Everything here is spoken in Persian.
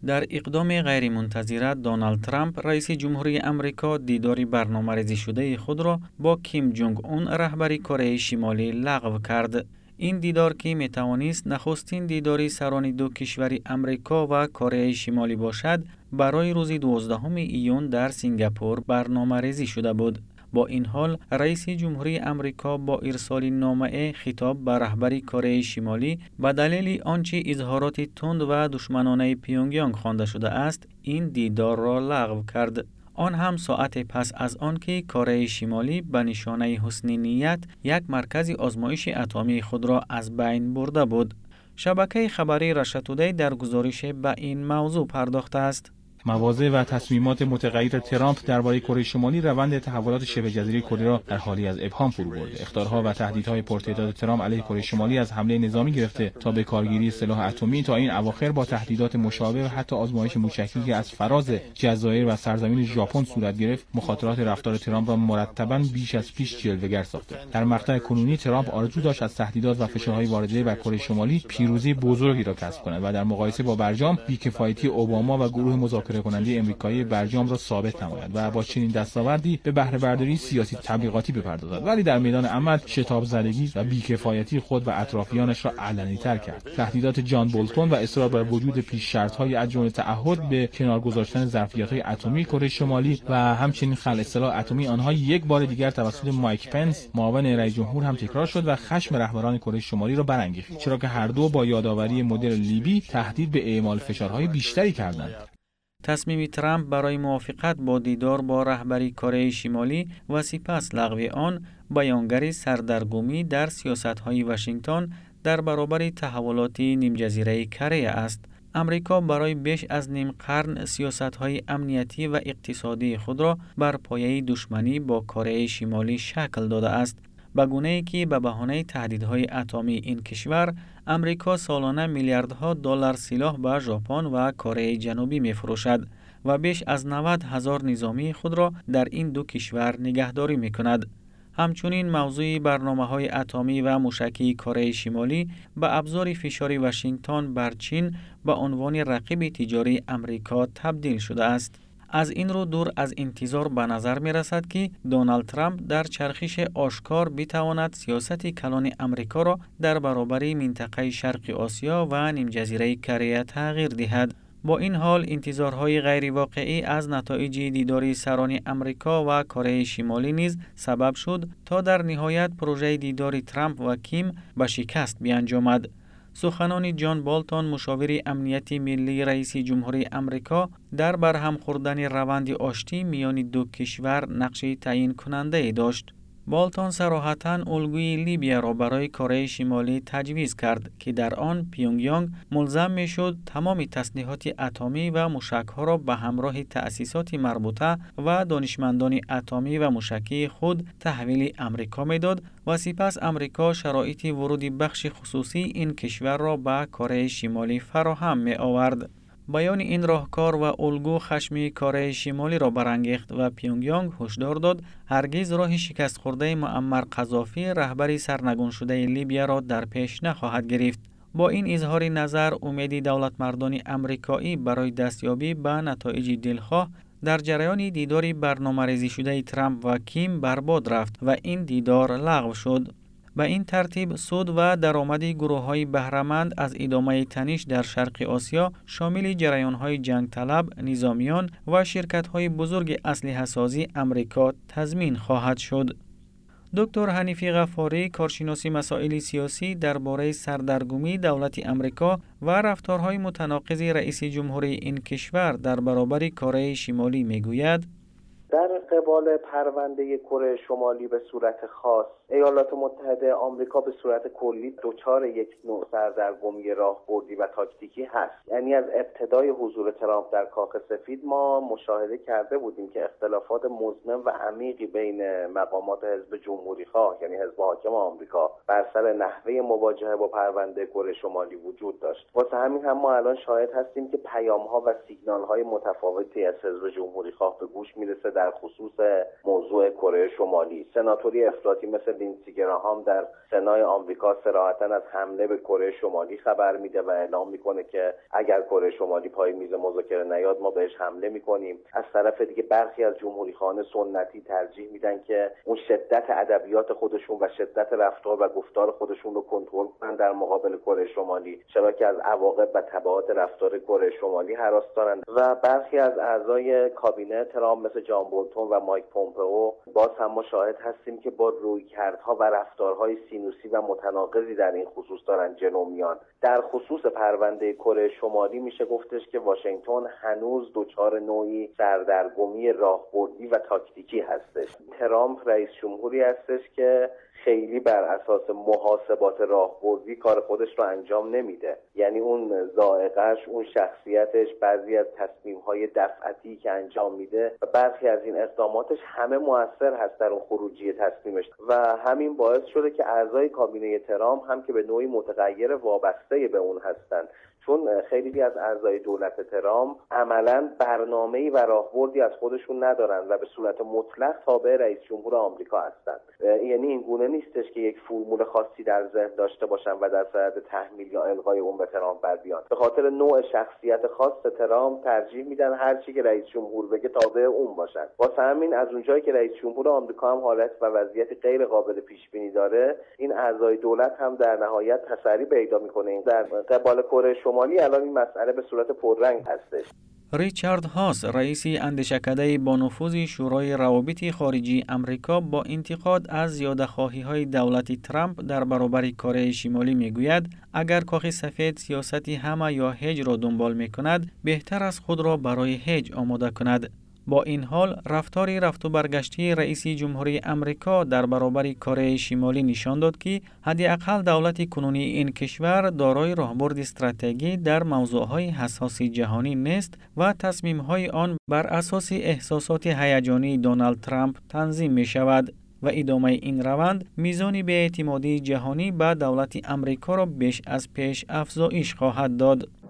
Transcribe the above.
در اقدام غیرمنتظره دونالد ترامپ رئیس جمهوری امریکا دیداری برنامه‌ریزی شده خود را با کیم جونگ اون رهبر کره شمالی لغو کرد. این دیدار که میتوانست نخستین دیداری سران دو کشور امریکا و کره شمالی باشد، برای روز 12 ایون در سنگاپور برنامه‌ریزی شده بود. با این حال رئیس جمهوری امریکا با ارسال نامه خطاب به رهبر کره شمالی به دلیل آنچه اظهارات تند و دشمنانه پیونگیانگ خوانده شده است، این دیدار را لغو کرد. آن هم ساعت پس از آنکه کره شمالی به نشانه حسن نیت یک مرکز آزمایش اتمی خود را از بین برده بود. شبکه خبری رشا تودی در گزارش به این موضوع پرداخته است. مواضع و تصمیمات متغیر ترامپ درباره کره شمالی روند تحولات شبه جزیره کره را در حالی از ابهام فرو برده. اخطارها و تهدیدهای پرتعداد ترامپ علیه کره شمالی از حمله نظامی گرفته تا به کارگیری سلاح اتمی تا این اواخر با تهدیدات مشابه و حتی آزمایش موشکی که از فراز جزایر و سرزمین ژاپن صورت گرفت، مخاطرات رفتار ترامپ را مرتباً بیش از پیش جلوه‌گر ساخته. در مقطع کنونی ترامپ آرزو داشت از تهدیدات و فشارهای وارده بر کره شمالی پیروزی بزرگی را کسب کند و در مقایسه با برجام بی‌کفایتی اوباما و گروه مذاکره کننده امریکایی برجام را ثابت نماید و با چنین دستاوردی به بهره برداری سیاسی تبلیغاتی بپردازد، ولی در میدان عمل شتاب زدگی و بی‌کفایتی خود و اطرافیانش را علنی‌تر کرد. تهدیدات جان بولتون و اصرار بر وجود پیش شرط‌های از جمله تعهد به کنار گذاشتن ظرفیت‌های اتمی کره شمالی و همچنین خلع سلاح اتمی آنها یک بار دیگر توسط مایک پنس معاون رئیس جمهور هم تکرار شد و خشم رهبران کره شمالی را برانگیخت، چرا که هر دو با یادآوری مدل لیبی تهدید به اعمال فشارهای بیشتری کردند. تصمیم ترامپ برای موافقت با دیدار با رهبر کره شمالی و سپس لغو آن بیانگر سردرگمی در سیاست‌های واشنگتن در برابر تحولات نیم‌جزیره کره است. امریکا برای بیش از نیم قرن سیاست‌های امنیتی و اقتصادی خود را بر پایه دشمنی با کره شمالی شکل داده است، به گونه‌ای که به بهانه تهدیدهای اتمی این کشور، امریکا سالانه میلیاردها دلار سلاح به ژاپن و کره جنوبی می‌فروشد و بیش از 90,000 نظامی خود را در این دو کشور نگهداری می‌کند. همچنین موضوع برنامه‌های اتمی و موشکی کره شمالی به ابزار فشار واشنگتن بر چین به عنوان رقیب تجاری امریکا تبدیل شده است. از این رو دور از انتظار به نظر می رسد که دونالد ترامپ در چرخش آشکار بتواند سیاست کلان امریکا را در برابر منطقه شرق آسیا و نیم‌جزیره کره تغییر دهد. با این حال انتظارهای غیر واقعی از نتایج دیداری سران امریکا و کره شمالی نیز سبب شد تا در نهایت پروژه دیدار ترامپ و کیم به شکست بیانجامد. سخنان جان بولتون مشاور امنیت ملی رئیس جمهوری امریکا در برهم خوردن روند آشتی میان دو کشور نقش تعیین کننده داشت. بولتون صراحتاً الگوی لیبیا را برای کره شمالی تجویز کرد که در آن پیونگیانگ ملزم میشد تمام تسلیحات اتمی و موشک‌ها را به همراه تأسیسات مربوطه و دانشمندان اتمی و موشکی خود تحویل امریکا میداد و سپس امریکا شرایط ورود بخش خصوصی این کشور را به کره شمالی فراهم می آورد. بیان این راهکار و الگو خشم کره شمالی را برانگیخت و پیونگیانگ هشدار داد هرگز راه شکست خورده معمر قذافی رهبر سرنگون شده لیبیا را در پیش نخواهد گرفت. با این اظهار نظر امید دولتمردان امریکایی برای دستیابی به نتایج دلخواه در جریان دیدار برنامه‌ریزی شده ترامپ و کیم برباد رفت و این دیدار لغو شد. به این ترتیب سود و درآمد گروه‌های بهره‌مند از ادامه تنش در شرق آسیا شامل جریان‌های جنگ طلب، نظامیان و شرکت‌های بزرگ اسلحه‌سازی امریکا تضمین خواهد شد. دکتر حنیفی غفاری، کارشناس مسائل سیاسی درباره سردرگمی دولت امریکا و رفتارهای متناقض رئیس جمهوری این کشور در برابر کره شمالی میگوید: در قبال پرونده کره شمالی به صورت خاص، ایالات متحده آمریکا به صورت کلی دچار یک نوع سردرگمی راهبردی و تاکتیکی هست. یعنی از ابتدای حضور ترامپ در کاخ سفید ما مشاهده کرده بودیم که اختلافات مزمن و عمیقی بین مقامات حزب جمهوری‌خواه یعنی حزب حاکم آمریکا بر سر نحوه مواجهه با پرونده کره شمالی وجود داشت. واسه همین هم ما الان شاهد هستیم که پیام‌ها و سیگنال‌های متفاوتی از حزب جمهوری‌خواه به گوش میرسه در در خصوص موضوع کره شمالی. سناتوری افراطی مثل لینسی گراهام در سنای آمریکا صراحتاً از حمله به کره شمالی خبر میده و اعلام میکنه که اگر کره شمالی پای میز مذاکره نیاد ما بهش حمله میکنیم. از طرف دیگه برخی از جمهوریخواهان سنتی ترجیح میدن که اون شدت ادبیات خودشون و شدت رفتار و گفتار خودشون رو کنترل کنن در مقابل کره شمالی، چرا که از عواقب و تبعات رفتار کره شمالی هراس دارن. و برخی از اعضای کابینه ترامپ مثل جان بولتون و مایک پومپئو باز هم ما شاهد هستیم که با رویکردها و رفتارهای سینوسی و متناقضی در این خصوص دارن جلو میان. در خصوص پرونده کره شمالی میشه گفتش که واشنگتن هنوز دچار نوعی سردرگمی راهبردی و تاکتیکی هستش. ترامپ رئیس جمهوری هستش که خیلی بر اساس محاسبات راهبردی کار خودش رو انجام نمیده. یعنی اون ذائقه‌اش، اون شخصیتش، بعضی از تصمیم‌های دفعتی که انجام میده و برخی از این اقداماتش همه مؤثر هست در اون خروجی تصمیمش و همین باعث شده که اعضای کابینه ترامپ هم که به نوعی متغیر وابسته به اون هستن، چون خیلی از اعضای دولت ترامپ عملاً برنامه‌ای و راهبردی از خودشون ندارن و به صورت مطلق تابع رئیس جمهور آمریکا هستن. یعنی این گونه نیستش که یک فرمول خاصی در ذهن داشته باشن و در صدد تحمیل یا الغای اون به ترامپ بر بیان. به خاطر نوع شخصیت خاص ترامپ ترجیح میدن هر چی که رئیس جمهور بگه تابع اون باشن. واسه همین از اونجایی که رئیس جمهور آمریکا هم حالت و وضعیت غیر قابل پیش بینی داره، این اعضای دولت هم در نهایت تسری پیدا میکنه. در قبال کره شمالی الان این مسئله به صورت پررنگ هستش. ریچارد هاس، رئیس اندیشکده با نفوذ شورای روابط خارجی امریکا، با انتقاد از زیاده‌خواهی‌های دولت ترامپ در برابر کره شمالی میگوید اگر کاخ سفید سیاستی همه یا هیچ را دنبال میکند، بهتر از خود را برای هیچ آماده کند. با این حال رفتاری رفت و برگشتی رئیس جمهوری امریکا در برابر کره شمالی نشان داد که حداقل دولت کنونی این کشور دارای راهبرد استراتژی در موضوعهای حساس جهانی نیست و تصمیم‌های آن بر اساس احساسات هیجانی دونالد ترامپ تنظیم می شود و ادامه این روند میزان بی‌اعتمادی جهانی به دولت امریکا را بیش از پیش افزایش خواهد داد.